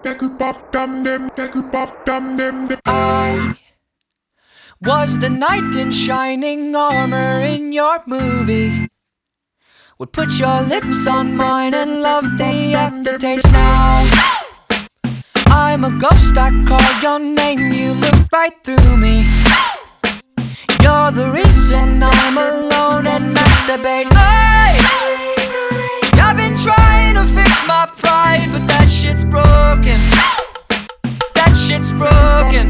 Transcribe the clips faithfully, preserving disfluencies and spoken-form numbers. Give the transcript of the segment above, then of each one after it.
I was the knight in shining armor in your movie. Would put your lips on mine and love the aftertaste. Now I'm a ghost, I call your name, you look right through me. You're the reason I'm alone and masturbate. Hey, I've been trying to fix my pride, but that shit's broken. That shit's broken.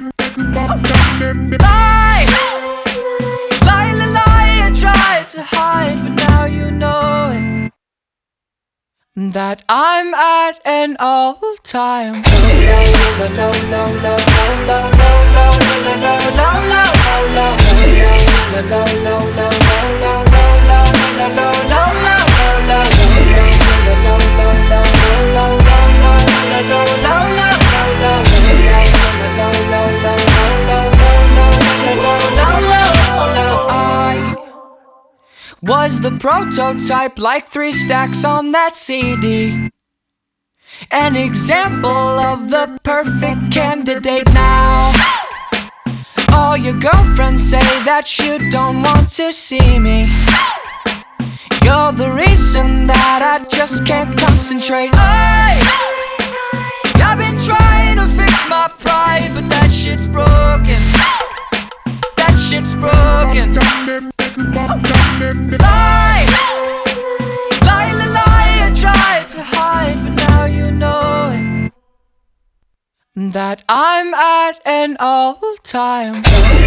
Lie, lie, lie, lie, I tried to hide, but now you know it, that I'm at an all-time was the prototype, like three stacks on that C D. An example of the perfect candidate. Now all your girlfriends say that you don't want to see me. You're the reason that I just can't concentrate. Hey, I've been trying to fix my pride, but that shit's broken. That shit's broken. Lie, lie, lie, lie, I tried to hide, but now you know it, that I'm at an all-time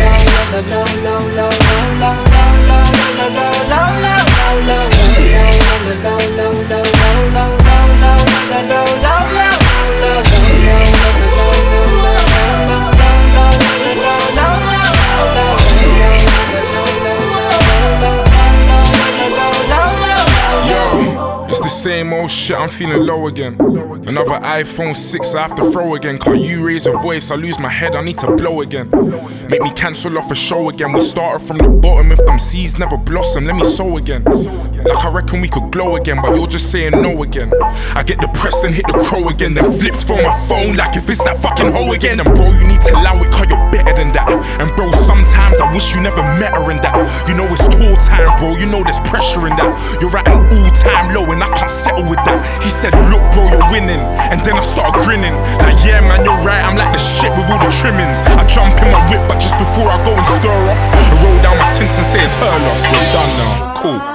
same old shit, I'm feeling low again. Another iPhone six I have to throw again. Can't you raise a voice, I lose my head, I need to blow again. Make me cancel off a show again. We started from the bottom, if them seeds never blossom, let me sow again. Like I reckon we could glow again, but you're just saying no again. I get depressed and hit the crow again, then flips for my phone like if it's that fucking hoe again. And bro, you need to allow it, cause you're better than that. And bro, sometimes I wish you never met her in that. You know it's tour time, bro, you know there's pressure in that. You're at an all-time low and I can't settle with that. He said, look bro, you're winning. And then I started grinning, like yeah man, you're right, I'm like the shit with all the trimmings. I jump in my whip, but just before I go and stir off, I roll down my tints and say it's her loss. We're done now, cool.